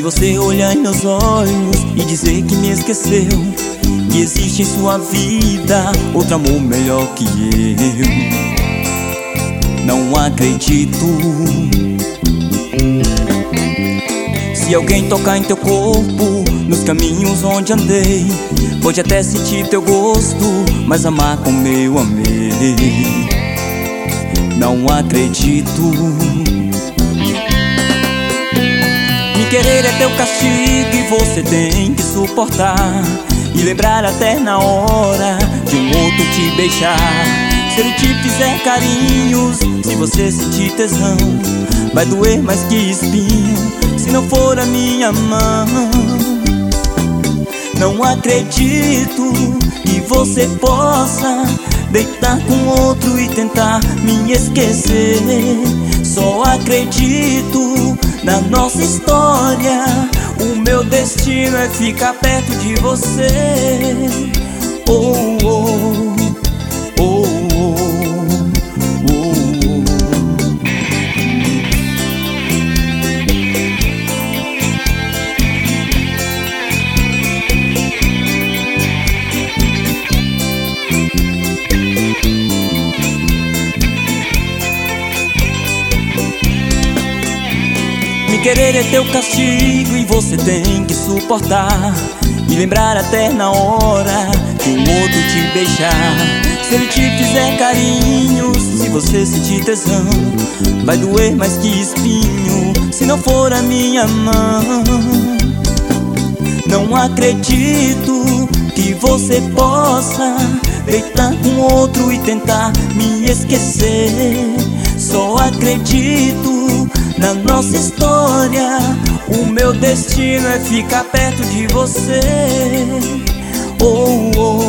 você olhar em meus olhos e dizer que me esqueceu, que existe em sua vida outro amor melhor que eu. Não acredito. Se alguém tocar em teu corpo, nos caminhos onde andei, pode até sentir teu gosto, mas amar como eu amei. Não acredito. Me querer é teu castigo e você tem que suportar, e lembrar até na hora de um outro te beijar. Se ele te fizer carinhos, se você sentir tesão, vai doer mais que espinho se não for a minha mão. Não acredito que você possa deitar com outro e tentar me esquecer. Só acredito na nossa história, o meu destino é ficar perto de você. Oh, oh, oh, oh, oh. Me querer é teu castigo e você tem que suportar, e lembrar até na hora que um outro te beijar. Se ele te fizer carinhos, se você sentir tesão, vai doer mais que espinho se não for a minha mão. Não acredito que você possa deitar com outro e tentar me esquecer. Só acredito na nossa história, o meu destino é ficar perto de você. Oh, oh.